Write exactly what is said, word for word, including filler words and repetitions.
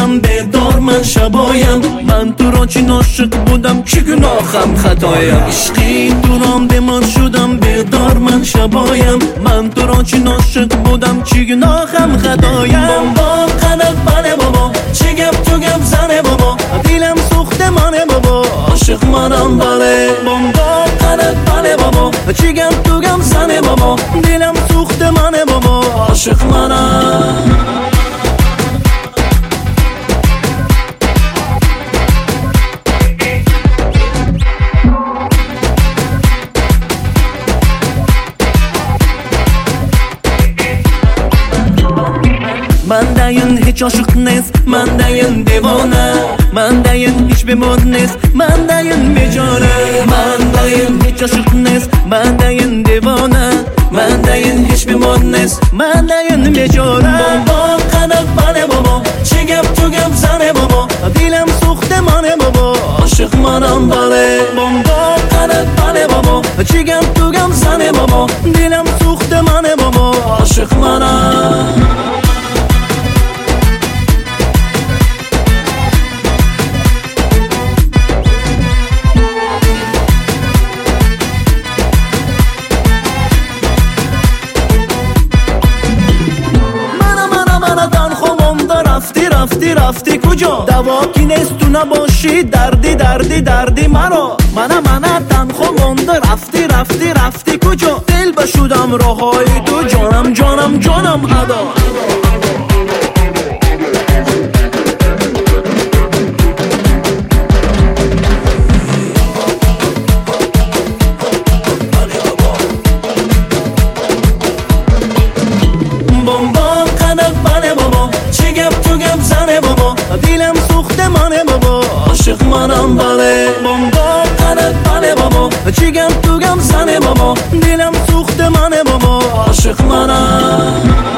شدم بیدار من شبایم، من تو را چی عاشق بودم چی گناهم خطایم. عشقی دوران بیمار شدم بیدار من شبایم، من تو را چی عاشق بودم چی گناهم خطایم. بابا قدر بله بابا چی گپ تو گپ زنه بابا، دیلم سوخته مانه بابا عاشق منم بله. بابا قدر بله بابا چی گپ تو گپ زنه بابا، دیلم سوخته مانه بابا عاشق منم. من dayin hiç aşık nes, man dayin devona, man dayin hiç bemod nes, man dayin bejone. Man dayin hiç aşık nes, man dayin devona, man dayin hiç bemod nes, man dayin bejone. Baba qanak bale baba, çi gap tu gap zane baba, dilim suxte mane baba aşık manam bale. Baba qanak bale baba, çi gap tu gap zane baba, dilim suxte mane baba aşık manam. رفتی رفتی کجا دوا کی نیست تو نباشی دردی دردی دردی مرا منم منم تنها مونده رفتی رفتی رفتی کجا دل بشودم راهای تو جانم جانم جانم ادا. دیلم سوخته مانه بابا عاشق منم بله. بابا قدر بله بابا چی گم تو گم زنه بابا، دیلم سوخته مانه بابا عاشق منم.